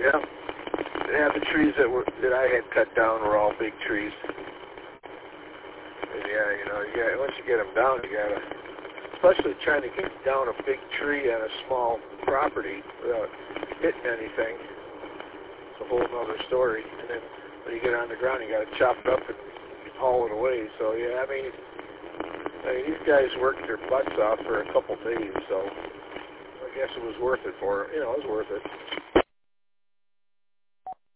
Yeah. Yeah, the trees that I had cut down were all big trees. And yeah, you know, once you get them down, you gotta, especially trying to get down a big tree on a small property without hitting anything. It's a whole other story. And then when you get on the ground, you gotta chop it up and haul it away. So yeah, I mean these guys worked their butts off for a couple days, so I guess it was worth it for them. You know, it was worth it.